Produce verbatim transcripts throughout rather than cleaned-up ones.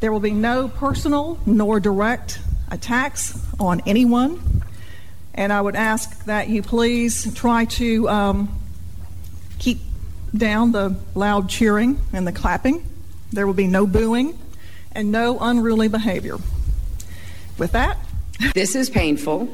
There will be no personal nor direct attacks on anyone. And I would ask that you please try to um, keep down the loud cheering and the clapping. There will be no booing and no unruly behavior. With that, this is painful,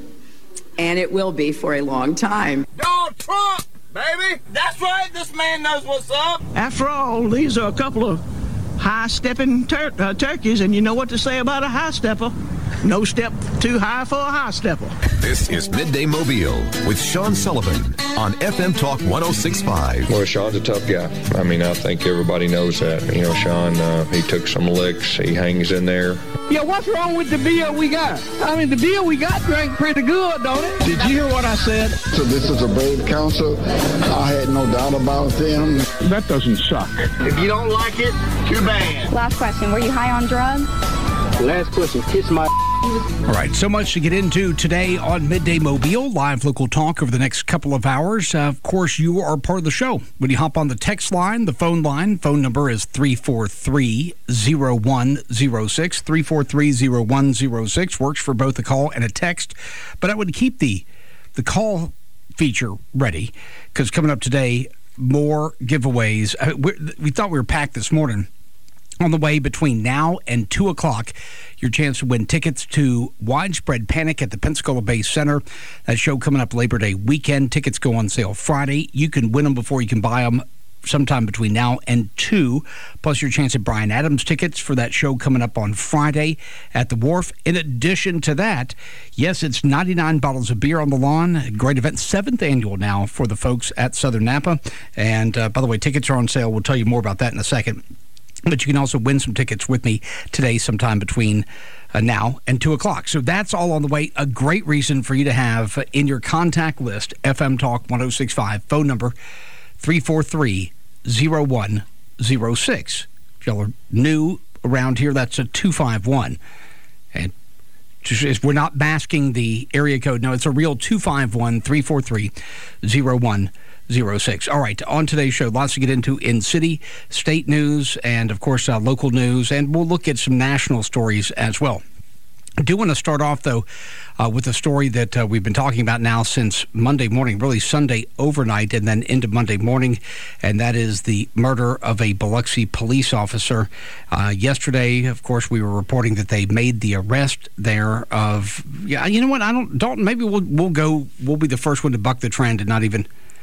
and it will be for a long time. Donald Trump, baby! That's right, this man knows what's up. After all, these are a couple of high-stepping tur- uh, turkeys, and you know what to say about a high-stepper. No step too high for a high-stepper. This is Midday Mobile with Sean Sullivan on F M Talk one oh six point five. Well, Sean's a tough guy. I mean, I think everybody knows that. You know, Sean, uh, he took some licks. He hangs in there. Yeah, what's wrong with the beer we got? I mean, the beer we got drank pretty good, don't it? Did you hear what I said? So this is a brave council. I had no doubt about them. That doesn't suck. If you don't like it, too bad. Last question, were you high on drugs? Last question, kiss my... All right, so much to get into today on Midday Mobile, live local talk over the next couple of hours. Uh, of course, you are part of the show. When you hop on the text line, the phone line, phone number is three four three, zero one zero six. three four three, zero one zero six works for both a call and a text. But I would keep the, the call feature ready, because coming up today, more giveaways. Uh, we thought we were packed this morning. On the way between now and two o'clock, your chance to win tickets to Widespread Panic at the Pensacola Bay Center. That show coming up Labor Day weekend. Tickets go on sale Friday. You can win them before you can buy them sometime between now and two. Plus your chance at Bryan Adams tickets for that show coming up on Friday at the Wharf. In addition to that, yes, it's ninety-nine bottles of beer on the lawn. Great event. Seventh annual now for the folks at Southern Napa. And uh, by the way, tickets are on sale. We'll tell you more about that in a second. But you can also win some tickets with me today sometime between uh, now and two o'clock. So that's all on the way. A great reason for you to have in your contact list, F M Talk one oh six point five, phone number three four three, zero one zero six. If y'all are new around here, that's a two five one. And just, we're not masking the area code. No, it's a real two five one, three four three, zero one zero six. All right, on today's show, lots to get into in city, state news, and, of course, uh, local news, and we'll look at some national stories as well. I do want to start off, though, uh, with a story that uh, we've been talking about now since Monday morning, really Sunday overnight and then into Monday morning, and that is the murder of a Biloxi police officer. Uh, yesterday, of course, we were reporting that they made the arrest there of, yeah, you know what, I don't, Dalton, maybe we'll, we'll go, we'll be the first one to buck the trend and not even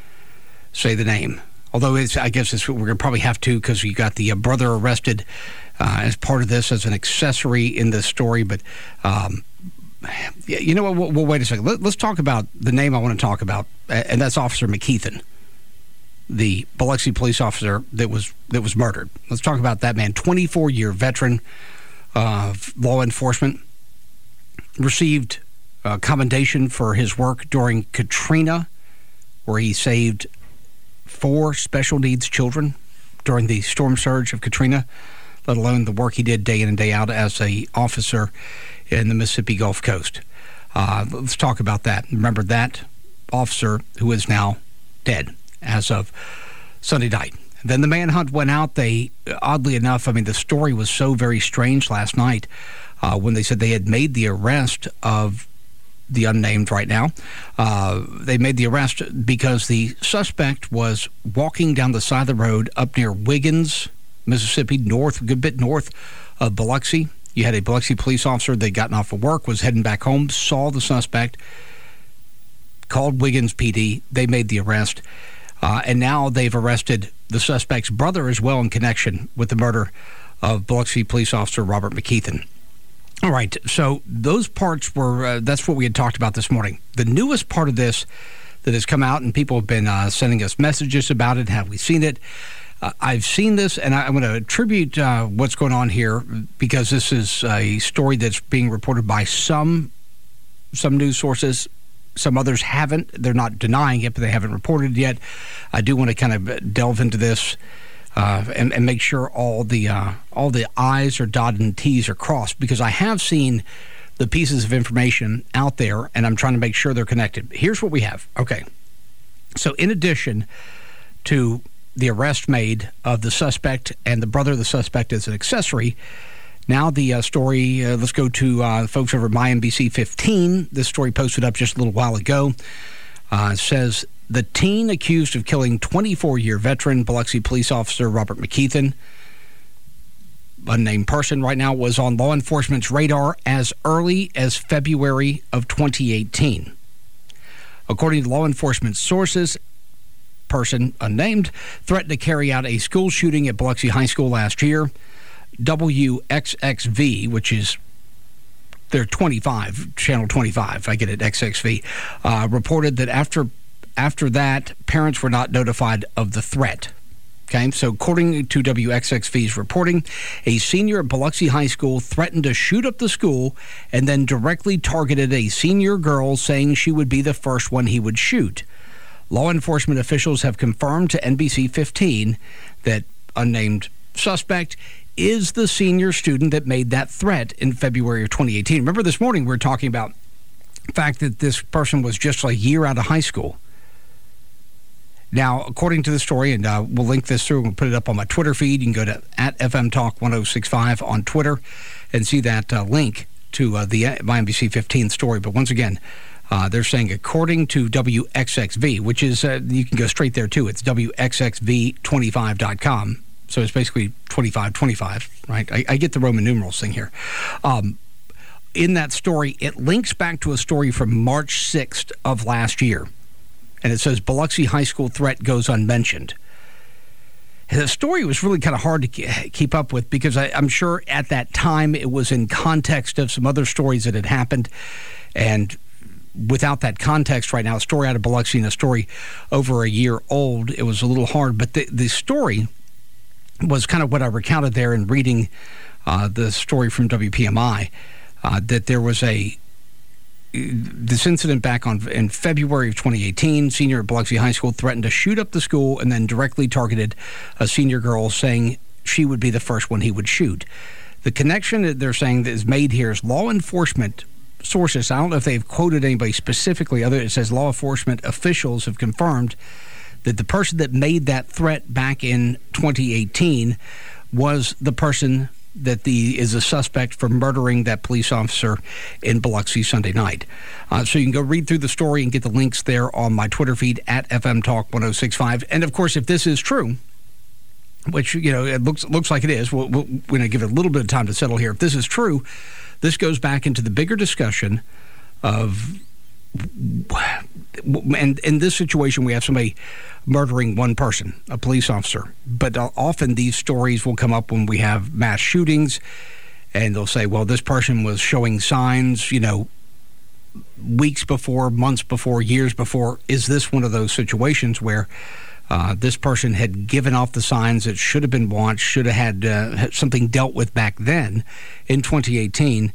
say the name. Although it's, I guess it's, we're going to probably have to, because you got the uh, brother arrested uh, as part of this, as an accessory in this story. But um, you know what? We'll, we'll wait a second. Let, let's talk about the name I want to talk about, and that's Officer McKeithen, the Biloxi police officer that was that was murdered. Let's talk about that man. twenty-four year veteran of law enforcement, received a commendation for his work during Katrina, where he saved four special needs children during the storm surge of Katrina, let alone the work he did day in and day out as a officer in the Mississippi Gulf Coast. Uh, let's talk about that. Remember, that officer who is now dead as of Sunday night. Then the manhunt went out. They, oddly enough, I mean, the story was so very strange last night uh, when they said they had made the arrest of the unnamed right now. Uh, they made the arrest because the suspect was walking down the side of the road up near Wiggins, Mississippi, north, a good bit north of Biloxi. You had a Biloxi police officer that had gotten off of work, was heading back home, saw the suspect, called Wiggins P D. They made the arrest. Uh, and now they've arrested the suspect's brother as well in connection with the murder of Biloxi police officer Robert McKeithen. All right, so those parts were, uh, that's what we had talked about this morning. The newest part of this that has come out, and people have been uh, sending us messages about it, have we seen it? Uh, I've seen this, and I, I'm going to attribute uh, what's going on here, because this is a story that's being reported by some, some news sources. Some others haven't. They're not denying it, but they haven't reported it yet. I do want to kind of delve into this Uh, and, and make sure all the uh, all the I's are dotted and T's are crossed, because I have seen the pieces of information out there, and I'm trying to make sure they're connected. Here's what we have. Okay. So in addition to the arrest made of the suspect and the brother of the suspect as an accessory, Now the uh, story, uh, let's go to uh, folks over at My N B C fifteen. This story posted up just a little while ago. Uh, says the teen accused of killing twenty-four-year veteran Biloxi police officer Robert McKeithen, unnamed person right now, was on law enforcement's radar as early as February of twenty eighteen. According to law enforcement sources, person unnamed threatened to carry out a school shooting at Biloxi High School last year. W X X V, which is their twenty-five, channel twenty-five, I get it, X X V, uh, reported that after after that, parents were not notified of the threat. Okay, so according to W X X V's reporting, a senior at Biloxi High School threatened to shoot up the school and then directly targeted a senior girl, saying she would be the first one he would shoot. Law enforcement officials have confirmed to N B C fifteen that unnamed suspect is the senior student that made that threat in February of twenty eighteen. Remember this morning we were talking about the fact that this person was just a year out of high school. Now, according to the story, and uh, we'll link this through and we'll put it up on my Twitter feed. You can go to at F M Talk ten sixty-five on Twitter and see that uh, link to uh, the My N B C fifteen story. But once again, uh, they're saying according to W X X V, which is, uh, you can go straight there too. It's W X X V twenty-five dot com. So it's basically twenty-five twenty-five, right? I, I get the Roman numerals thing here. Um, in that story, it links back to a story from March sixth of last year. And it says, Biloxi High School threat goes unmentioned. And the story was really kind of hard to keep up with because I, I'm sure at that time it was in context of some other stories that had happened. And without that context right now, a story out of Biloxi and a story over a year old, it was a little hard. But the, the story was kind of what I recounted there in reading uh, the story from W P M I, uh, that there was a this incident back on in February of twenty eighteen. Senior at Biloxi High School threatened to shoot up the school and then directly targeted a senior girl, saying she would be the first one he would shoot. The connection that they're saying that is made here is law enforcement sources. I don't know if they've quoted anybody specifically. Other it says law enforcement officials have confirmed that the person that made that threat back in twenty eighteen was the person that the is a suspect for murdering that police officer in Biloxi Sunday night. Uh, so you can go read through the story and get the links there on my Twitter feed at F M Talk ten sixty-five. And of course, if this is true, which, you know, it looks looks like it is, we'll, we'll, we're going to give it a little bit of time to settle here. If this is true, this goes back into the bigger discussion of, and in this situation, we have somebody murdering one person, a police officer. But often these stories will come up when we have mass shootings, and they'll say, well, this person was showing signs, you know, weeks before, months before, years before. Is this one of those situations where uh, this person had given off the signs that should have been watched, should have had, uh, had something dealt with back then in twenty eighteen,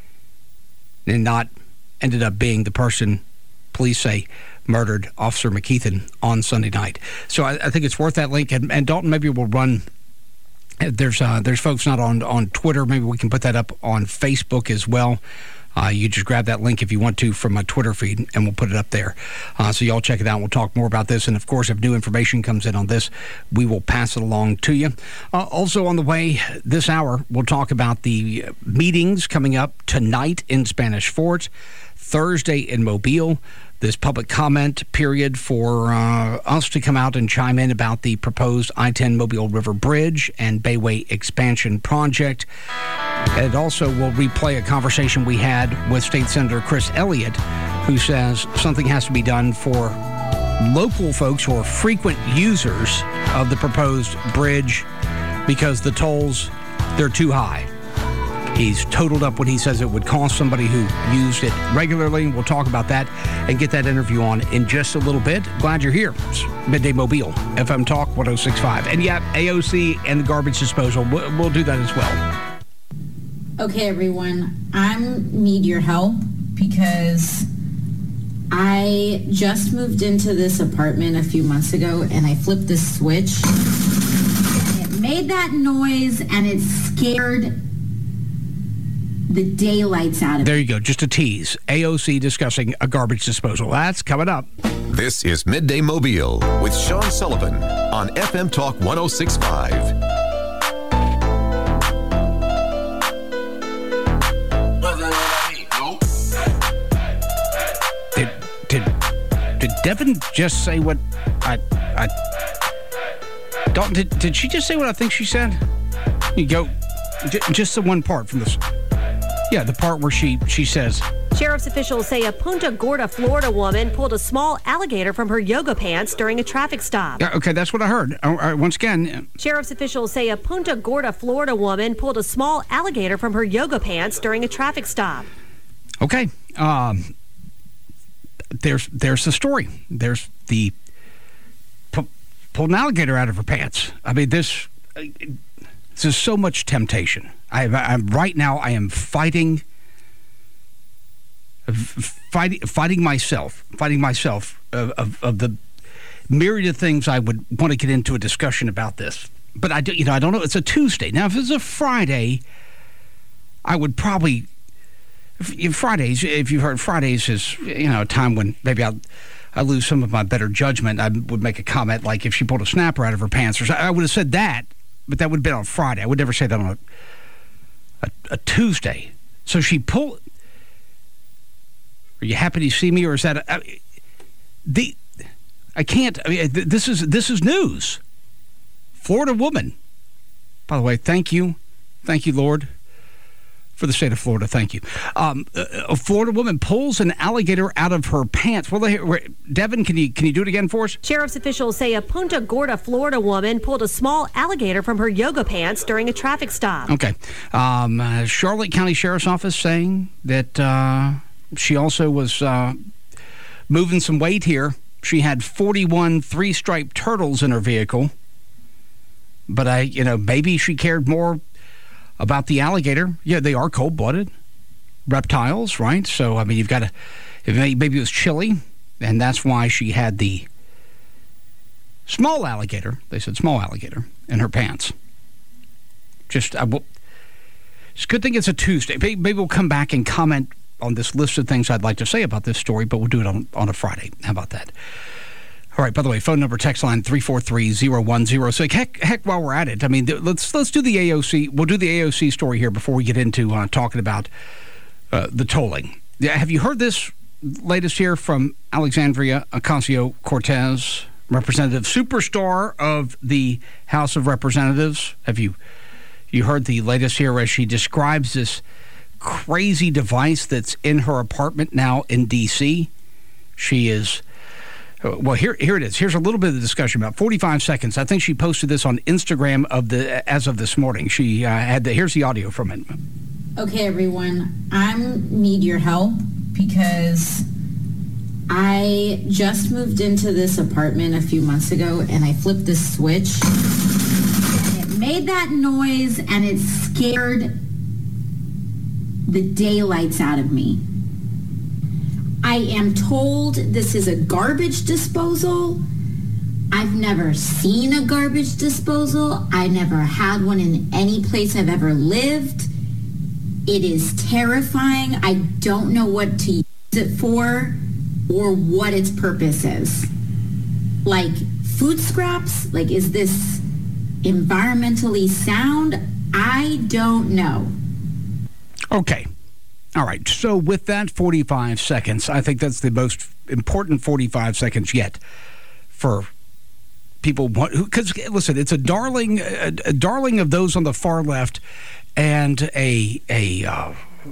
and not ended up being the person police say murdered Officer McKeithen on Sunday night. So I, I think it's worth that link. And, and Dalton, maybe we'll run. There's uh, there's folks not on, on Twitter. Maybe we can put that up on Facebook as well. Uh, you just grab that link if you want to from my Twitter feed, and we'll put it up there. Uh, so y'all check it out. We'll talk more about this. And, of course, if new information comes in on this, we will pass it along to you. Uh, also on the way this hour, we'll talk about the meetings coming up tonight in Spanish Fort, Thursday in Mobile, this public comment period for uh, us to come out and chime in about the proposed I ten Mobile River Bridge and Bayway expansion project. And also we'll replay a conversation we had with State Senator Chris Elliott, who says something has to be done for local folks who are frequent users of the proposed bridge because the tolls, they're too high. He's totaled up what he says it would cost somebody who used it regularly. We'll talk about that and get that interview on in just a little bit. Glad you're here. It's Midday Mobile, F M Talk ten sixty-five. And yeah, A O C and the garbage disposal, we'll, we'll do that as well. Okay, everyone, I'm need your help because I just moved into this apartment a few months ago and I flipped this switch. And it made that noise and it scared the daylights out of it. There you go. Just a tease. A O C discussing a garbage disposal. That's coming up. This is Midday Mobile with Sean Sullivan on F M Talk ten sixty-five. Devin just say what I I don't did, did she just say what I think she said? You go j- just the one part from this. Yeah, the part where she she says. Sheriff's officials say a Punta Gorda, Florida woman pulled a small alligator from her yoga pants during a traffic stop. Yeah, okay, that's what I heard. Uh, uh, once again. Sheriff's officials say a Punta Gorda, Florida woman pulled a small alligator from her yoga pants during a traffic stop. Okay. Um, there's there's the story. There's the pu- pulled an alligator out of her pants. I mean, this, uh, this is so much temptation. I, I'm right now. I am fighting, fighting, fighting myself, fighting myself of, of, of the myriad of things I would want to get into a discussion about this. But I do, you know, I don't know. It's a Tuesday now. If it's a Friday, I would probably. If, Fridays, if you've heard, Fridays is, you know, a time when maybe I'll, I lose some of my better judgment. I would make a comment like if she pulled a snapper out of her pants or something. I would have said that, but that would have been on Friday. I would never say that on a, a, a Tuesday. So she pulled. Are you happy to see me, or is that a, I, the? I can't. I mean, this is this is news. Florida woman. By the way, thank you, thank you, Lord. For the state of Florida, thank you. Um, a Florida woman pulls an alligator out of her pants. Well, Devin, can you can you do it again for us? Sheriff's officials say a Punta Gorda, Florida woman pulled a small alligator from her yoga pants during a traffic stop. Okay. Um, uh, Charlotte County Sheriff's Office saying that uh, she also was uh, moving some weight here. She had forty-one three-striped turtles in her vehicle. But, I, you know, maybe she cared more about the alligator. Yeah, they are cold-blooded reptiles, right? So, I mean, you've got to, maybe it was chilly, and that's why she had the small alligator, they said small alligator, in her pants. Just, I will, it's a good thing it's a Tuesday. Maybe, maybe we'll come back and comment on this list of things I'd like to say about this story, but we'll do it on, on a Friday. How about that? All right, by the way, phone number, text line three four three, zero one zero. So heck, heck, while we're at it, I mean, let's let's do the A O C. We'll do the A O C story here before we get into uh, talking about uh, the tolling. Yeah, have you heard this latest here from Alexandria Ocasio-Cortez, representative superstar of the House of Representatives? Have you you heard the latest here as she describes this crazy device that's in her apartment now in D C? She is... Well, here here it is. Here's a little bit of the discussion, about forty-five seconds. I think she posted this on Instagram of the as of this morning. She uh, had the, here's the audio from it. Okay, everyone. I need your help because I just moved into this apartment a few months ago, and I flipped this switch, and it made that noise, and it scared the daylights out of me. I am told this is a garbage disposal. I've never seen a garbage disposal. I never had one in any place I've ever lived. It is terrifying. I don't know what to use it for or what its purpose is. Like food scraps? Like, is this environmentally sound? I don't know. Okay. All right, so with that forty-five seconds, I think that's the most important forty-five seconds yet for people who, because listen, it's a darling, a, a darling of those on the far left, and a a uh,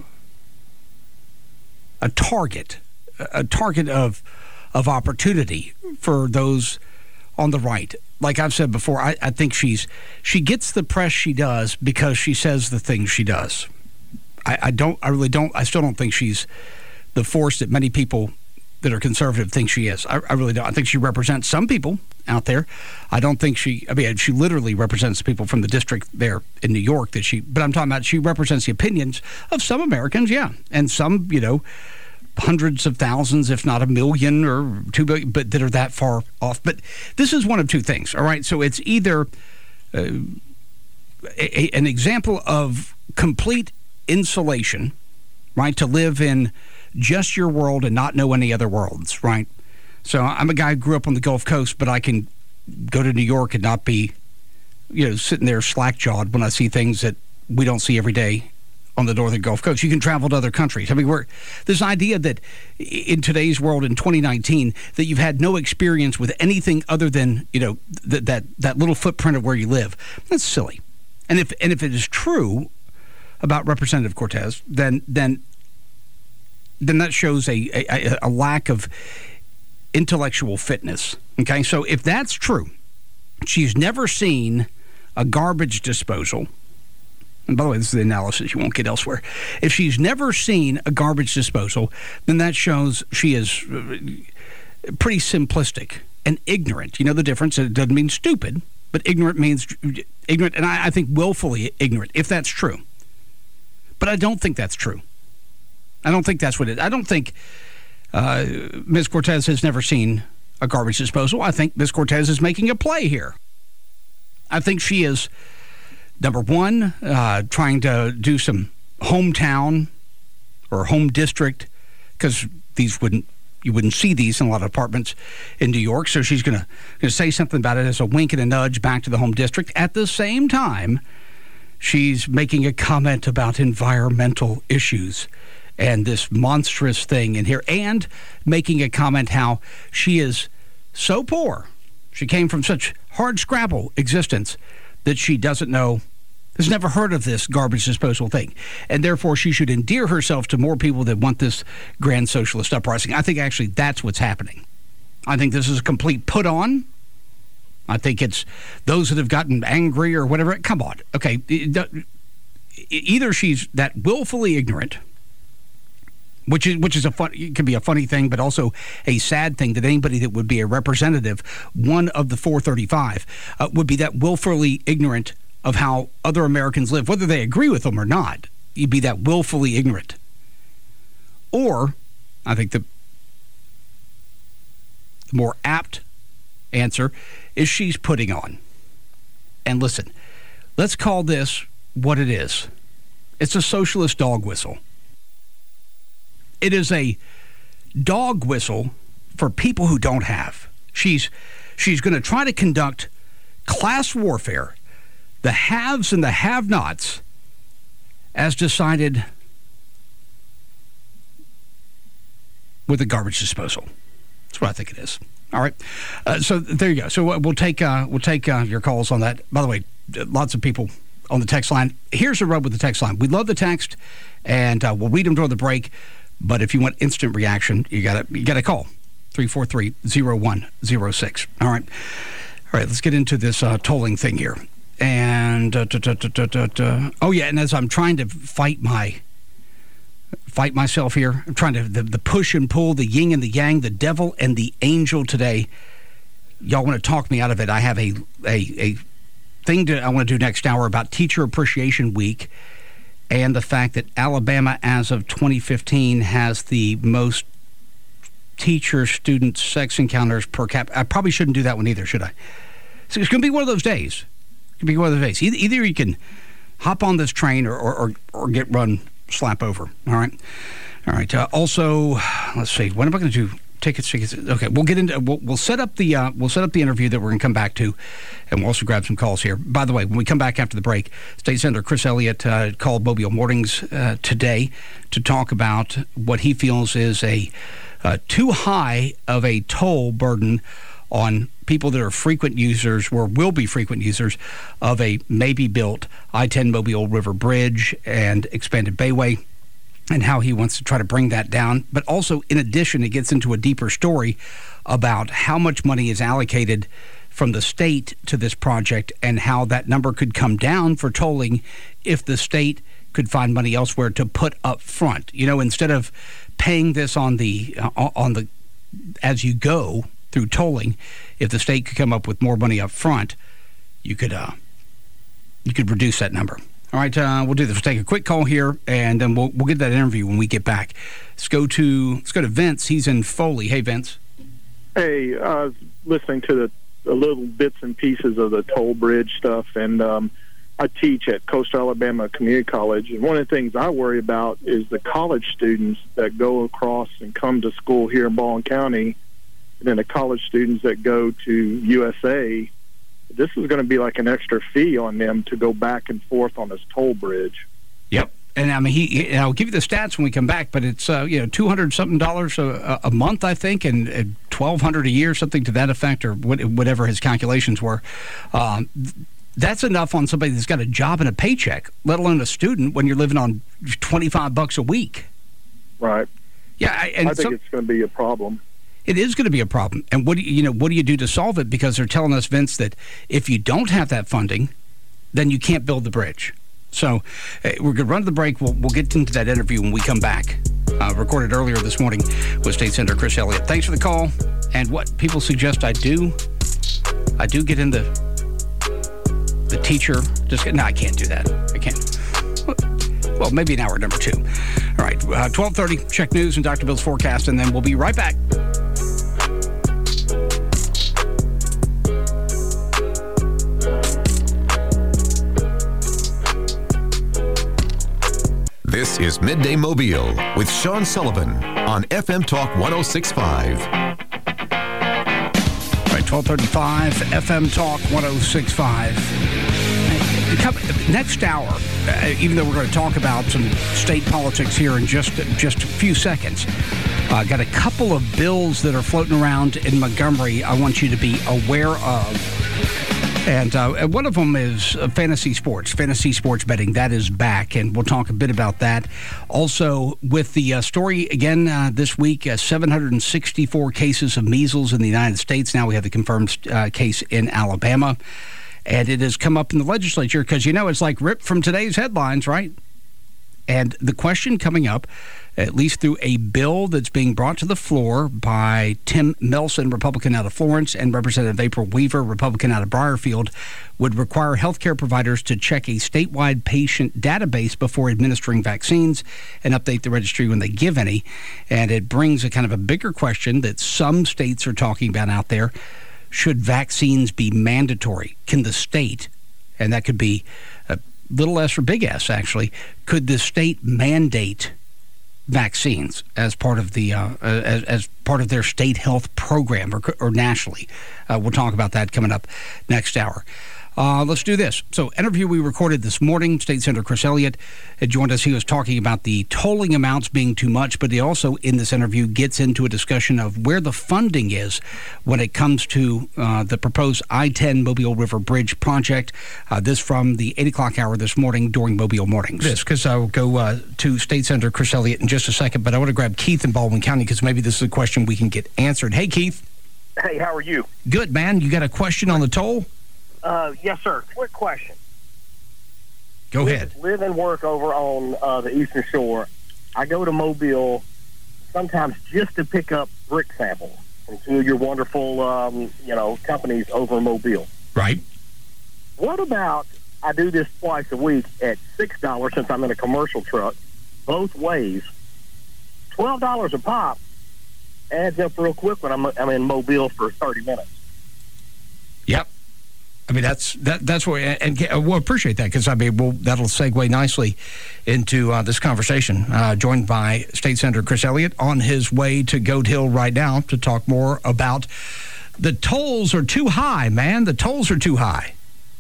a target, a target of of opportunity for those on the right. Like I've said before, I, I think she's she gets the press she does because she says the things she does. I, I don't. I really don't. I still don't think she's the force that many people that are conservative think she is. I, I really don't. I think she represents some people out there. I don't think she. I mean, she literally represents people from the district there in New York that she. But I'm talking about she represents the opinions of some Americans, yeah, and some, you know, hundreds of thousands, if not a million or two billion, but that are that far off. But this is one of two things. All right, so it's either uh, a, a, an example of complete insulation, right, to live in just your world and not know any other worlds, right? So I'm a guy who grew up on the Gulf Coast, but I can go to New York and not be, you know, sitting there slack-jawed when I see things that we don't see every day on the northern Gulf Coast. You can travel to other countries. I mean, we're, this idea that in today's world, in twenty nineteen, that you've had no experience with anything other than, you know, th- that that little footprint of where you live, that's silly. And if and if it is true about Representative Cortez, then then then that shows a, a, a lack of intellectual fitness. Okay, so if that's true, she's never seen a garbage disposal. And by the way, this is the analysis you won't get elsewhere. If she's never seen a garbage disposal, then that shows she is pretty simplistic and ignorant. You know the difference? It doesn't mean stupid, but ignorant means ignorant, and I, I think willfully ignorant, if that's true. But I don't think that's true. I don't think that's what it is. I don't think uh, Miz Cortez has never seen a garbage disposal. I think Miz Cortez is making a play here. I think she is... Number one, uh, trying to do some hometown or home district, because these wouldn't you wouldn't see these in a lot of apartments in New York. So she's going to say something about it as a wink and a nudge back to the home district. At the same time, she's making a comment about environmental issues and this monstrous thing in here, and making a comment how she is so poor. She came from such hard scrabble existence that she doesn't know, has never heard of this garbage disposal thing. And therefore, she should endear herself to more people that want this grand socialist uprising. I think actually that's what's happening. I think this is a complete put on. I think it's those that have gotten angry or whatever. Come on. Okay. Either she's that willfully ignorant, which is which is a fun, it can be a funny thing, but also a sad thing that anybody that would be a representative, one of the four thirty-five, uh, would be that willfully ignorant of how other Americans live, whether they agree with them or not. You'd be that willfully ignorant. Or, I think the, the more apt answer is she's putting on. And listen, let's call this what it is. It's a socialist dog whistle. It is a dog whistle for people who don't have. She's she's going to try to conduct class warfare, the haves and the have-nots, as decided with a garbage disposal. That's what I think it is. All right. Uh, so there you go. So we'll take uh, we'll take uh, your calls on that. By the way, lots of people on the text line. Here's the rub with the text line. We love the text, and uh, we'll read them during the break. But if you want instant reaction, you got to you got to call three four three, zero one zero six. All right. All right, let's get into this uh, tolling thing here. And uh, da, da, da, da, da, da. oh yeah, and as I'm trying to fight my fight myself here, I'm trying to the, the push and pull, the yin and the yang, the devil and the angel today. Y'all want to talk me out of it? I have a a a thing that I want to do next hour about Teacher Appreciation Week. And the fact that Alabama, as of twenty fifteen, has the most teacher-student sex encounters per capita. I probably shouldn't do that one either, should I? So it's going to be one of those days. It's going to be one of those days. Either, either you can hop on this train or, or, or, or get run slap over. All right? All right. Uh, also, let's see. What am I going to do? Tickets, tickets. Okay, we'll get into. We'll, we'll set up the. Uh, we'll set up the interview that we're going to come back to, and we'll also grab some calls here. By the way, when we come back after the break, State Senator Chris Elliott uh, called Mobile Mornings uh, today to talk about what he feels is a uh, too high of a toll burden on people that are frequent users or will be frequent users of a maybe built I ten Mobile River Bridge and expanded Bayway, and how he wants to try to bring that down. But also, in addition, it gets into a deeper story about how much money is allocated from the state to this project and how that number could come down for tolling if the state could find money elsewhere to put up front. You know, instead of paying this on the uh, on the as you go through tolling, if the state could come up with more money up front, you could uh, you could reduce that number. All right, uh, we'll do this. We'll take a quick call here, and then we'll we'll get that interview when we get back. Let's go to let's go to Vince. He's in Foley. Hey, Vince. Hey, I was listening to the, the little bits and pieces of the toll bridge stuff, and um, I teach at Coastal Alabama Community College, and one of the things I worry about is the college students that go across and come to school here in Baldwin County, and then the college students that go to U S A. This is going to be like an extra fee on them to go back and forth on this toll bridge. Yep. And I mean, he, he. I'll give you the stats when we come back, but it's uh, you know two hundred something dollars a, a month, I think, and, and twelve hundred a year, something to that effect, or what, whatever his calculations were. Um, that's enough on somebody that's got a job and a paycheck, let alone a student when you're living on twenty-five bucks a week. Right. Yeah, I, and I think so, it's going to be a problem. It is going to be a problem. And what do you, you know? What do you do to solve it? Because they're telling us, Vince, that if you don't have that funding, then you can't build the bridge. So uh, we're going to run to the break. We'll, we'll get into that interview when we come back. Uh, recorded earlier this morning with State Senator Chris Elliott. Thanks for the call. And what people suggest I do, I do get in the the teacher. Just no, I can't do that. I can't. Well, maybe an hour number two. All right, uh, twelve thirty. Check news and Doctor Bill's forecast, and then we'll be right back. This is Midday Mobile with Sean Sullivan on F M Talk one oh six point five. All right, twelve thirty-five, F M Talk one oh six point five. Next hour, uh, even though we're going to talk about some state politics here in just, just a few seconds, uh, got a couple of bills that are floating around in Montgomery I want you to be aware of. And uh, one of them is uh, fantasy sports, fantasy sports betting. That is back, and we'll talk a bit about that. Also, with the uh, story again uh, this week, uh, seven hundred sixty-four cases of measles in the United States. Now we have the confirmed uh, case in Alabama. And it has come up in the legislature because, you know, it's like ripped from today's headlines, right? And the question coming up, at least through a bill that's being brought to the floor by Tim Melson, Republican out of Florence, and Representative April Weaver, Republican out of Briarfield, would require healthcare providers to check a statewide patient database before administering vaccines and update the registry when they give any. And it brings a kind of a bigger question that some states are talking about out there. Should vaccines be mandatory? Can the state, and that could be a little S or big S actually, could the state mandate vaccines as part of the uh, as, as part of their state health program or, or nationally? Uh, we'll talk about that coming up next hour. Uh, let's do this. So, interview we recorded this morning. State Senator Chris Elliott had joined us. He was talking about the tolling amounts being too much, but he also, in this interview, gets into a discussion of where the funding is when it comes to uh, the proposed I ten Mobile River Bridge project. Uh, this from the eight o'clock hour this morning during Mobile Mornings. This, because I'll go uh, to State Senator Chris Elliott in just a second, but I want to grab Keith in Baldwin County because maybe this is a question we can get answered. Hey, Keith. Hey, how are you? Good, man. You got a question on the toll? Uh, yes, sir. Quick question. Go ahead. Live and work over on uh, the Eastern Shore. I go to Mobile sometimes just to pick up brick samples from two of your wonderful, um, you know, companies over in Mobile. Right. What about I do this twice a week at six dollars since I'm in a commercial truck, both ways. twelve dollars a pop adds up real quick when I'm, I'm in Mobile for thirty minutes. Yep. I mean, that's that. That's what, and, and we'll appreciate that because I mean, we'll, that'll segue nicely into uh, this conversation. Uh, joined by State Senator Chris Elliott on his way to Goat Hill right now to talk more about the tolls are too high, man. The tolls are too high.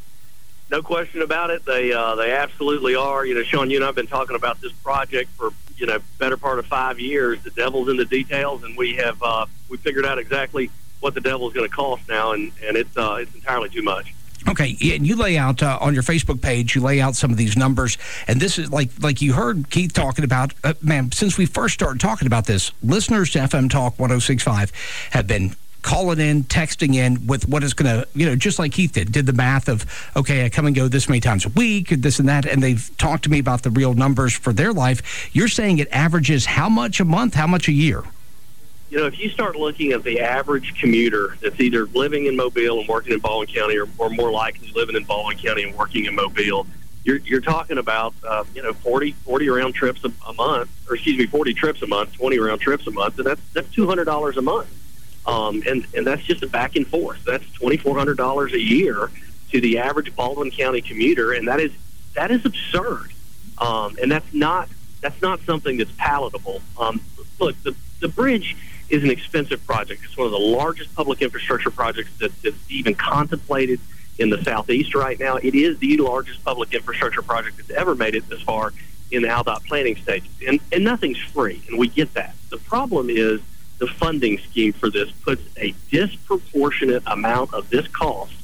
No question about it. They uh, they absolutely are. You know, Sean, you and I have been talking about this project for you know better part of five years. The devil's in the details, and we have uh, we figured out exactly what the devil is going to cost now, and, and it's uh, it's entirely too much. Okay, and you lay out uh, on your Facebook page, you lay out some of these numbers, and this is like like you heard Keith talking about, uh, man, since we first started talking about this, listeners to F M Talk one oh six point five have been calling in, texting in with what is going to, you know, just like Keith did, did the math of, okay, I come and go this many times a week, this and that, and they've talked to me about the real numbers for their life. You're saying it averages how much a month, how much a year? You know, if you start looking at the average commuter that's either living in Mobile and working in Baldwin County or, or more likely living in Baldwin County and working in Mobile, you're, you're talking about, uh, you know, forty, forty round trips a, a month, or excuse me, forty trips a month, twenty round trips a month, and that's, that's two hundred dollars a month. Um, and, and that's just a back and forth. That's twenty-four hundred dollars a year to the average Baldwin County commuter, and that is that is absurd. Um, and that's not that's not something that's palatable. Um, look, the the bridge is an expensive project. It's one of the largest public infrastructure projects that, that's even contemplated in the Southeast right now. It is the largest public infrastructure project that's ever made it this far in the ALDOT planning stages. And, and nothing's free, and we get that. The problem is the funding scheme for this puts a disproportionate amount of this cost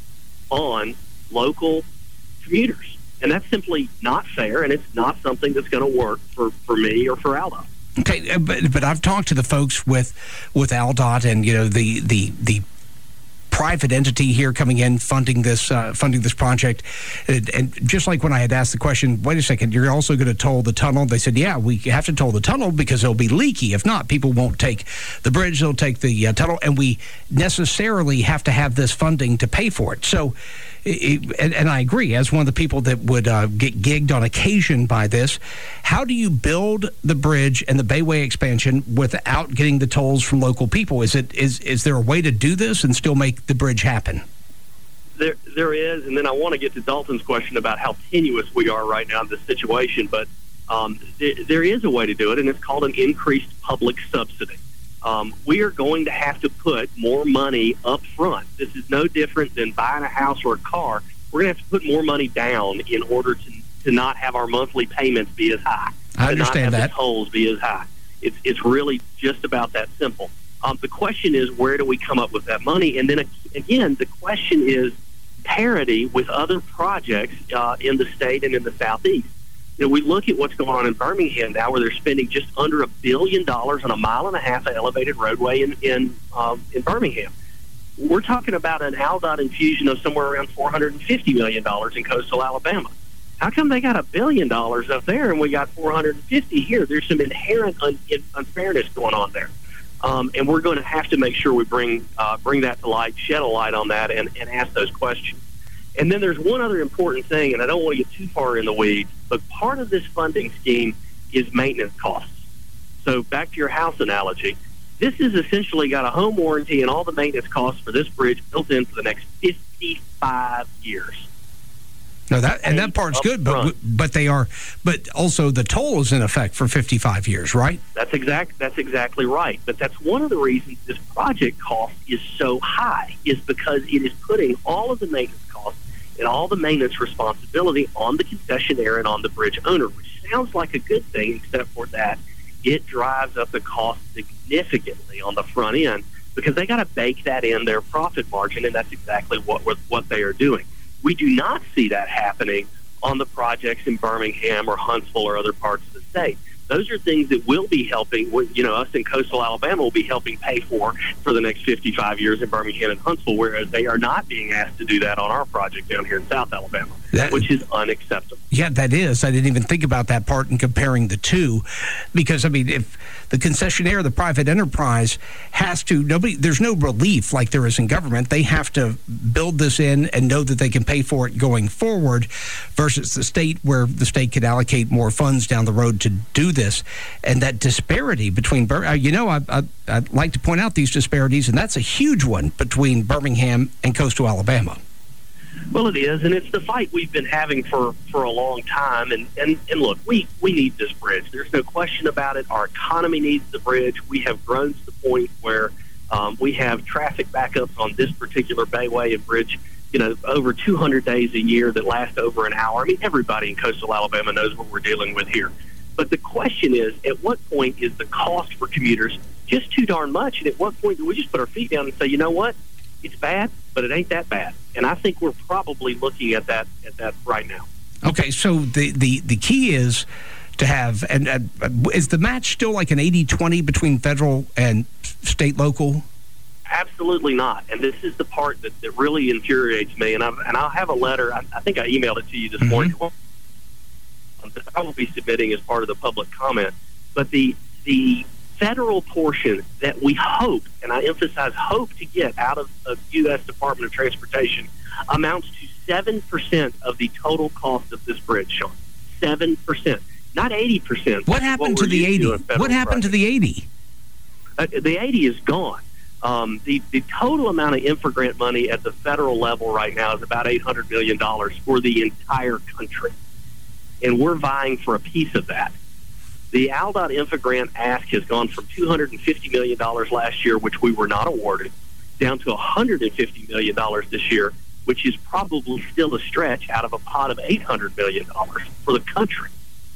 on local commuters. And that's simply not fair, and it's not something that's going to work for, for me or for ALDOT. Okay, but, but I've talked to the folks with with ALDOT and, you know, the the the private entity here coming in funding this uh, funding this project, and, and just like when I had asked the question, wait a second, you're also going to toll the tunnel? They said, yeah, we have to toll the tunnel because it'll be leaky. If not, people won't take the bridge, they'll take the uh, tunnel, and we necessarily have to have this funding to pay for it. So, it, and, and I agree, as one of the people that would uh, get gigged on occasion by this, how do you build the bridge and the Bayway expansion without getting the tolls from local people? Is it is is there a way to do this and still make the bridge happen? There, there is, and then I want to get to Dalton's question about how tenuous we are right now in this situation, but um, th- there is a way to do it, and it's called an increased public subsidy. Um, we are going to have to put more money up front. This is no different than buying a house or a car. We're going to have to put more money down in order to, to not have our monthly payments be as high. I understand to not have that. the tolls be as high. It's, it's really just about that simple. Um, the question is, where do we come up with that money? And then, again, the question is parity with other projects uh, in the state and in the Southeast. You know, we look at what's going on in Birmingham now, where they're spending just under a billion dollars on a mile and a half of elevated roadway in in, um, in Birmingham. We're talking about an ALDOT infusion of somewhere around four hundred fifty million dollars in coastal Alabama. How come they got a billion dollars up there and we got four hundred fifty here? There's some inherent un- unfairness going on there. Um, and we're going to have to make sure we bring uh, bring that to light, shed a light on that, and, and ask those questions. And then there's one other important thing, and I don't want to get too far in the weeds, but part of this funding scheme is maintenance costs. So back to your house analogy, this has essentially got a home warranty and all the maintenance costs for this bridge built in for the next fifty-five years. No, that and that part's good, but but they are, but also the toll is in effect for fifty-five years, right? That's exact. That's exactly right. But that's one of the reasons this project cost is so high, is because it is putting all of the maintenance costs and all the maintenance responsibility on the concessionaire and on the bridge owner, which sounds like a good thing, except for that it drives up the cost significantly on the front end because they got to bake that in their profit margin, and that's exactly what what they are doing. We do not see that happening on the projects in Birmingham or Huntsville or other parts of the state. Those are things that will be helping, you know, us in coastal Alabama will be helping pay for for the next fifty-five years in Birmingham and Huntsville, whereas they are not being asked to do that on our project down here in South Alabama, that, which is unacceptable. Yeah, that is. I didn't even think about that part in comparing the two, because, I mean, if the concessionaire, the private enterprise, has to, nobody, there's no relief like there is in government. They have to build this in and know that they can pay for it going forward, versus the state, where the state could allocate more funds down the road to do this. And that disparity between, you know, I, I, I'd like to point out these disparities, and that's a huge one between Birmingham and coastal Alabama. Well, it is, and it's the fight we've been having for, for a long time. And, and, and look, we, we need this bridge. There's no question about it. Our economy needs the bridge. We have grown to the point where um, we have traffic backups on this particular Bayway and bridge, you know, over two hundred days a year that last over an hour. I mean, everybody in coastal Alabama knows what we're dealing with here. But the question is, at what point is the cost for commuters just too darn much? And at what point do we just put our feet down and say, you know what, it's bad, but it ain't that bad? And I think we're probably looking at that at that right now. Okay, so the, the, the key is to have, and uh, is the match still like an eighty twenty between federal and state local? Absolutely not. And this is the part that, that really infuriates me. And, I've, and I'll have a letter, I, I think I emailed it to you this mm-hmm. morning, that I will be submitting as part of the public comment. But the the federal portion that we hope, and I emphasize hope, to get out of the U S Department of Transportation amounts to seven percent of the total cost of this bridge, Sean. seven percent. Not eighty percent. What happened what to the eighty? What happened project. to the eighty? Uh, the eighty is gone. Um, the, the total amount of InfraGrant money at the federal level right now is about eight hundred million dollars for the entire country. And we're vying for a piece of that. The ALDOT InfraGrant ask has gone from two hundred fifty million dollars last year, which we were not awarded, down to one hundred fifty million dollars this year, which is probably still a stretch out of a pot of eight hundred million dollars for the country.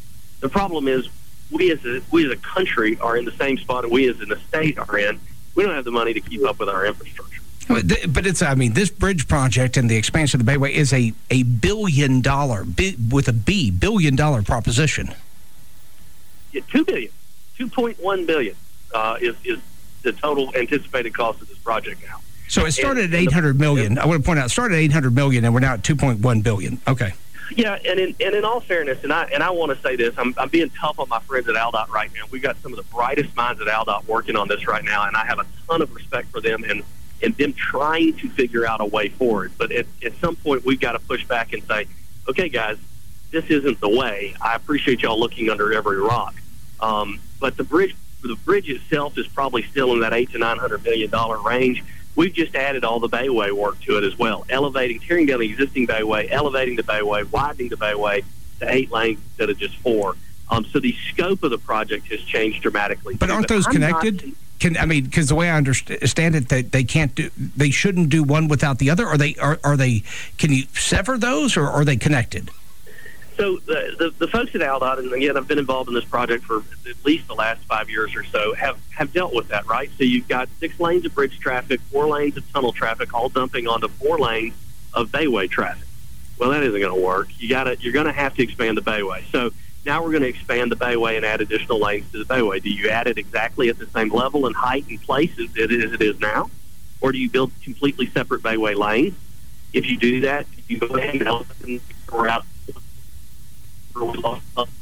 The problem is we as a, we as a country are in the same spot that we as in the state are in. We don't have the money to keep up with our infrastructure. But it's, I mean, this bridge project and the expansion of the Bayway is a, a billion dollar, with a B, billion dollar proposition. Yeah, two billion, two point one billion uh, is, is the total anticipated cost of this project now. So it started and, at eight hundred million. I want to point out, it started at eight hundred million, and we're now at two point one billion. Okay. Yeah, and in and in all fairness, and I and I want to say this, I'm I'm being tough on my friends at AlDOT right now. We've got some of the brightest minds at AlDOT working on this right now, and I have a ton of respect for them and, and them trying to figure out a way forward. But at, at some point, we've got to push back and say, okay, guys, this isn't the way. I appreciate y'all looking under every rock, um, but the bridge the bridge itself is probably still in that eight to nine hundred million dollar range. We've just added all the Bayway work to it as well, elevating, tearing down the existing Bayway, elevating the Bayway, widening the Bayway to eight lanes instead of just four. Um, so the scope of the project has changed dramatically. But aren't those but connected? Not, Can I mean, because the way I understand it, they, they can't do, they shouldn't do one without the other. Are they? Are, are they? Can you sever those, or are they connected? So the, the the folks at AlDOT, and again, I've been involved in this project for at least the last five years or so, have, have dealt with that, right? So you've got six lanes of bridge traffic, four lanes of tunnel traffic, all dumping onto four lanes of Bayway traffic. Well, that isn't going to work. You got to you're going to have to expand the Bayway. So now we're going to expand the Bayway and add additional lanes to the Bayway. Do you add it exactly at the same level and height and place as it is, as it is now, or do you build completely separate Bayway lanes? If you do that, you go ahead and elevate or out. Uh,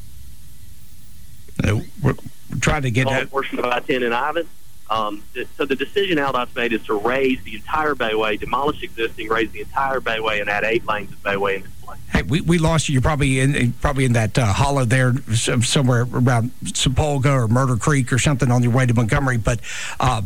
we're trying to get that portion of I ten in Ivan. Um, so the decision AlDOT's made is to raise the entire Bayway, demolish existing, raise the entire Bayway, and add eight lanes of Bayway in this place. Hey, we, we lost you. You're probably in probably in that uh, hollow there somewhere around Sepulga or Murder Creek or something on your way to Montgomery. But uh,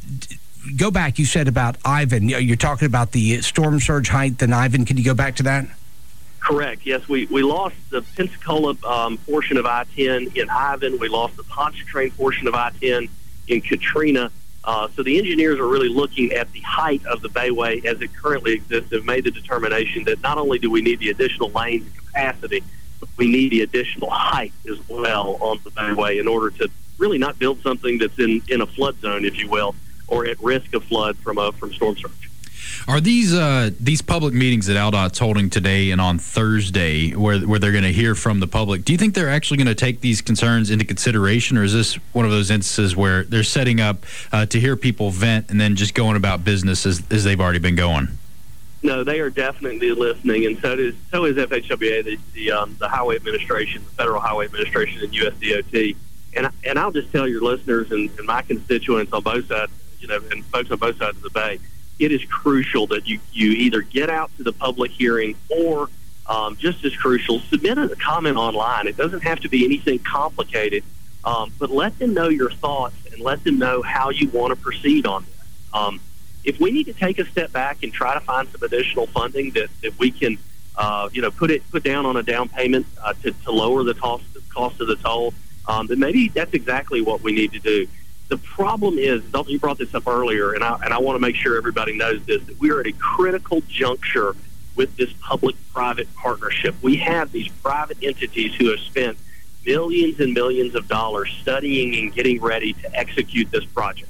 go back. You said about Ivan. You're talking about the storm surge height in Ivan. Can you go back to that? Correct. Yes, we, we lost the Pensacola um, portion of I ten in Ivan. We lost the Pontchartrain portion of I ten in Katrina. Uh, so the engineers are really looking at the height of the Bayway as it currently exists and made the determination that not only do we need the additional lanes and capacity, but we need the additional height as well on the Bayway in order to really not build something that's in, in a flood zone, if you will, or at risk of flood from a, from storm surge. Are these uh, these public meetings that AlDOT's holding today and on Thursday where where they're going to hear from the public, do you think they're actually going to take these concerns into consideration, or is this one of those instances where they're setting up uh, to hear people vent and then just going about business as, as they've already been going? No, they are definitely listening, and so does so is F H W A, the the, um, the Highway Administration, the Federal Highway Administration, and U S D O T. And and I'll just tell your listeners and, and my constituents on both sides, you know, and folks on both sides of the bay, it is crucial that you, you either get out to the public hearing or, um, just as crucial, submit a comment online. It doesn't have to be anything complicated, um, but let them know your thoughts and let them know how you want to proceed on this. Um, if we need to take a step back and try to find some additional funding that, that we can, uh, you know, put it put down on a down payment uh, to, to lower the cost, the cost of the toll, um, then maybe that's exactly what we need to do. The problem is, you brought this up earlier, and I, and I want to make sure everybody knows this, that we are at a critical juncture with this public-private partnership. We have these private entities who have spent millions and millions of dollars studying and getting ready to execute this project.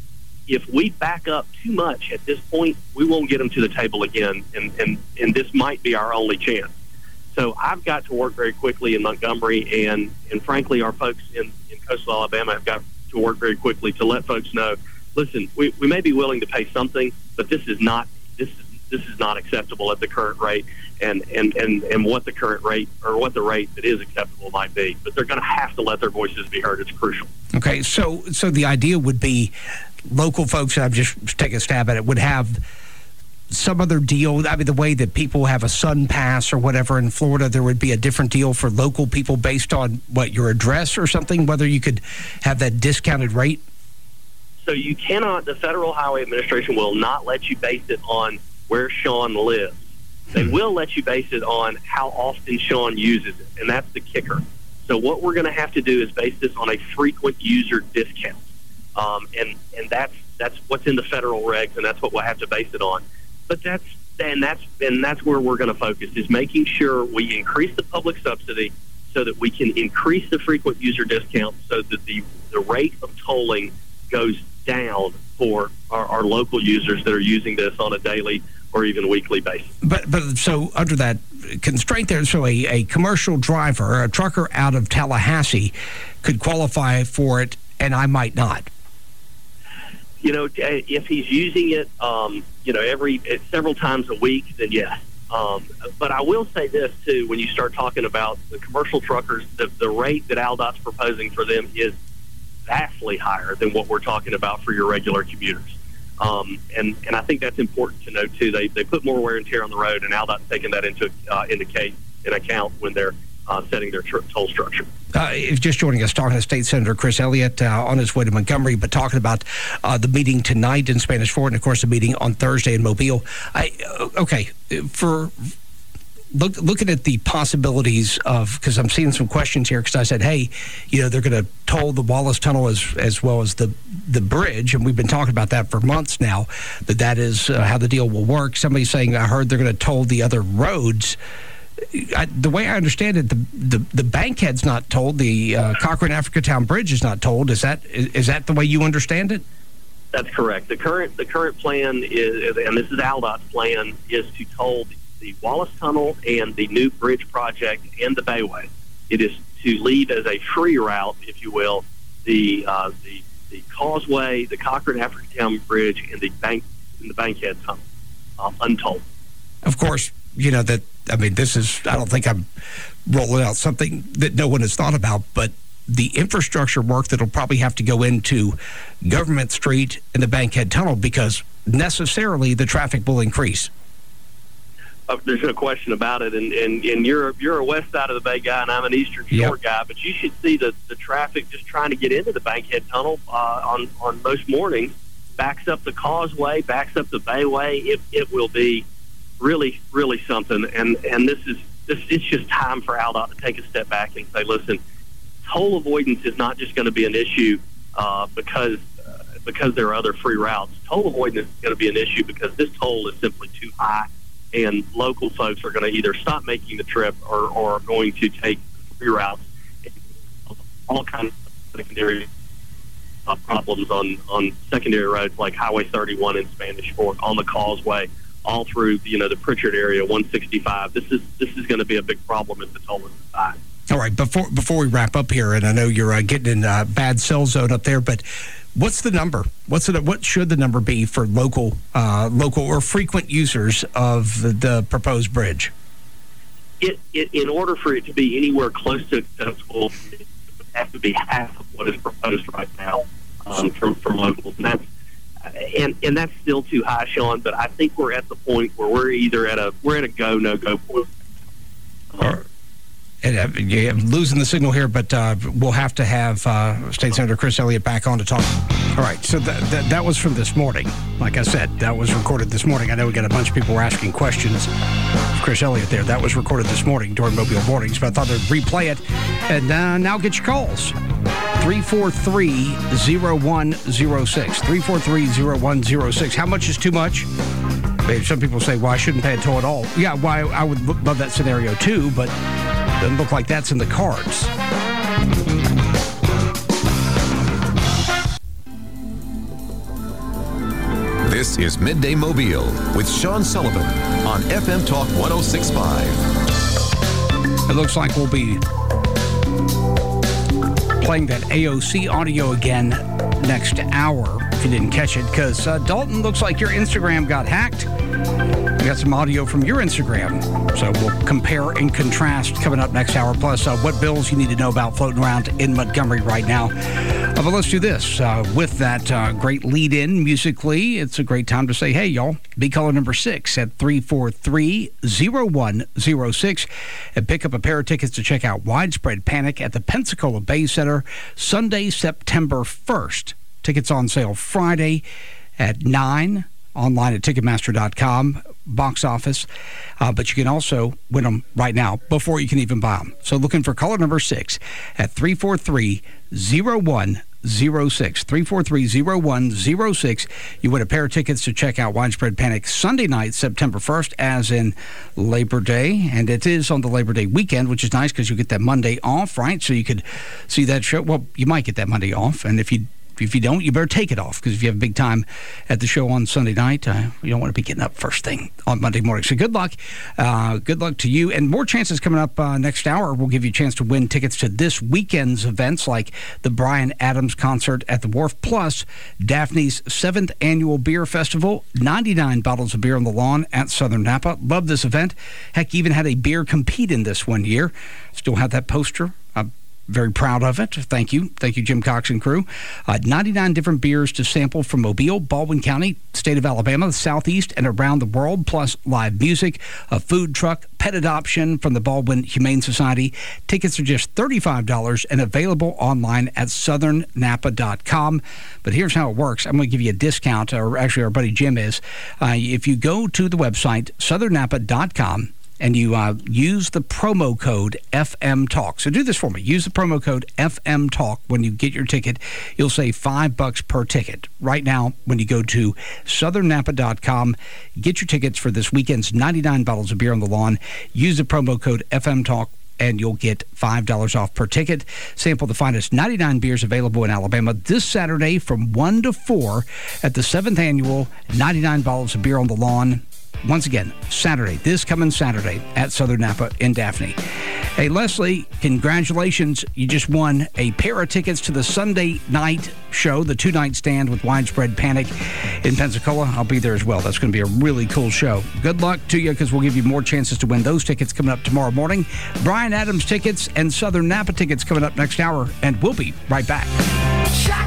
If we back up too much at this point, we won't get them to the table again, and, and, and this might be our only chance. So I've got to work very quickly in Montgomery, and, and frankly, our folks in, in coastal Alabama have got to work very quickly to let folks know, listen, we, we may be willing to pay something, but this is not this is this is not acceptable at the current rate, and, and, and, and what the current rate or what the rate that is acceptable might be. But they're going to have to let their voices be heard. It's crucial. Okay, so so the idea would be local folks, and I'm just taking a stab at it, would have some other deal. I mean, the way that people have a Sun Pass or whatever in Florida, there would be a different deal for local people based on, what, your address or something, whether you could have that discounted rate? So you cannot, the Federal Highway Administration will not let you base it on where Sean lives. They hmm. will let you base it on how often Sean uses it, and that's the kicker. So what we're going to have to do is base this on a frequent user discount. Um, and, and that's that's what's in the federal regs, and that's what we'll have to base it on. But that's and that's and that's where we're going to focus, is making sure we increase the public subsidy so that we can increase the frequent user discount so that the, the rate of tolling goes down for our, our local users that are using this on a daily or even weekly basis. But but so under that constraint there, so a, a commercial driver, a trucker out of Tallahassee could qualify for it, and I might not. You know, if he's using it, um, you know, every several times a week, then yes. Um, but I will say this, too, when you start talking about the commercial truckers, the, the rate that AlDOT's proposing for them is vastly higher than what we're talking about for your regular commuters. Um, and, and I think that's important to note, too. They they put more wear and tear on the road, and AlDOT's taking that into, uh, into case, in account when they're uh, setting their tr- toll structure. Uh, if just joining us, talking to State Senator Chris Elliott uh, on his way to Montgomery, but talking about uh, the meeting tonight in Spanish Fort, and of course the meeting on Thursday in Mobile. I, okay, for look, looking at the possibilities of, because I'm seeing some questions here, because I said, hey, you know, they're going to toll the Wallace Tunnel as as well as the the bridge, and we've been talking about that for months now. That that is uh, how the deal will work. Somebody's saying, I heard they're going to toll the other roads. I, the way I understand it, the the, the Bankhead's not told. The uh, Cochran Africatown Bridge is not told. Is that is, is that the way you understand it? That's correct. The current the current plan is, and this is AlDOT's plan, is to toll the, the Wallace Tunnel and the new bridge project and the Bayway. It is to leave as a free route, if you will, the uh, the the Causeway, the Cochran Africatown Bridge, and the Bank and the Bankhead Tunnel um, untolled. Of course, you know that. I mean, this is, I don't think I'm rolling out something that no one has thought about, but the infrastructure work that'll probably have to go into Government Street and the Bankhead Tunnel, because necessarily the traffic will increase. Uh, there's no question about it, and, and, and you're you're a west side of the Bay guy, and I'm an eastern shore yep. guy, but you should see the, the traffic just trying to get into the Bankhead Tunnel uh, on, on most mornings, backs up the Causeway, backs up the Bayway. It, it will be really, really something, and and this is this. It's just time for AlDOT to take a step back and say, listen, toll avoidance is not just going to be an issue uh, because uh, because there are other free routes. Toll avoidance is going to be an issue because this toll is simply too high, and local folks are going to either stop making the trip or, or are going to take free routes. All kinds of secondary uh, problems on on secondary roads like Highway thirty-one in Spanish Fork, on the Causeway, all through, you know, the Pritchard area, one sixty-five. This is this is going to be a big problem if the toll is high. All right, before before we wrap up here, and I know you're uh, getting in a bad cell zone up there, but what's the number? What's the what should the number be for local uh, local or frequent users of the, the proposed bridge? It, it in order for it to be anywhere close to acceptable, it would have to be half of what is proposed right now um, from from locals, and that's. And and that's still too high, Sean. But I think we're at the point where we're either at a we're at a go no go point. Um, and uh, you're losing the signal here, but uh, we'll have to have uh, State Senator Chris Elliott back on to talk. All right, so that, that that was from this morning. Like I said, that was recorded this morning. I know we got a bunch of people were asking questions. Chris Elliott there. That was recorded this morning during Mobile Mornings, but I thought I'd replay it. And uh, now get your calls. three four three, zero one zero six. three four three, zero one zero six. How much is too much? Maybe some people say, well, I shouldn't pay a toll at all. Yeah, why well, I would love that scenario too, but it doesn't look like that's in the cards. This is Midday Mobile with Sean Sullivan on F M Talk one oh six point five. It looks like we'll be playing that A O C audio again next hour, if you didn't catch it, because uh, Dalton, looks like your Instagram got hacked. We got some audio from your Instagram, so we'll compare and contrast coming up next hour, plus uh, what bills you need to know about floating around in Montgomery right now. Uh, but let's do this. Uh, with that uh, great lead-in musically, it's a great time to say, hey, y'all, be caller number six at three four three, zero one zero six and pick up a pair of tickets to check out Widespread Panic at the Pensacola Bay Center Sunday, September first. Tickets on sale Friday at nine, online at Ticketmaster dot com, box office. Uh, but you can also win them right now before you can even buy them. So looking for caller number six at three four three, zero one zero six. three four three, zero one zero six. You win a pair of tickets to check out Widespread Panic Sunday night, September first, as in Labor Day. And it is on the Labor Day weekend, which is nice because you get that Monday off, right? So you could see that show. Well, you might get that Monday off. And if you If you don't, you better take it off, because if you have a big time at the show on Sunday night, uh, you don't want to be getting up first thing on Monday morning. So good luck. Uh, good luck to you. And more chances coming up uh, next hour. We'll give you a chance to win tickets to this weekend's events, like the Bryan Adams concert at the Wharf, plus Daphne's seventh Annual Beer Festival, ninety-nine bottles of beer on the lawn at Southern Napa. Love this event. Heck, even had a beer compete in this one year. Still have that poster. Uh, Very proud of it. Thank you. Thank you, Jim Cox and crew. Uh, ninety-nine different beers to sample from Mobile, Baldwin County, state of Alabama, the Southeast, and around the world, plus live music, a food truck, pet adoption from the Baldwin Humane Society. Tickets are just thirty-five dollars and available online at southern napa dot com. But here's how it works. I'm going to give you a discount, or actually our buddy Jim is. Uh, if you go to the website, southern napa dot com, and you uh, use the promo code F M Talk. So do this for me. Use the promo code F M Talk when you get your ticket. You'll save five bucks per ticket. Right now, when you go to southern napa dot com, get your tickets for this weekend's ninety-nine bottles of beer on the lawn. Use the promo code F M Talk, and you'll get five dollars off per ticket. Sample the finest ninety-nine beers available in Alabama this Saturday from one to four at the seventh Annual ninety-nine Bottles of Beer on the Lawn. Once again, Saturday, this coming Saturday at Southern Napa in Daphne. Hey, Leslie, congratulations. You just won a pair of tickets to the Sunday night show, the two-night stand with Widespread Panic in Pensacola. I'll be there as well. That's going to be a really cool show. Good luck to you, because we'll give you more chances to win those tickets coming up tomorrow morning. Bryan Adams tickets and Southern Napa tickets coming up next hour, and we'll be right back.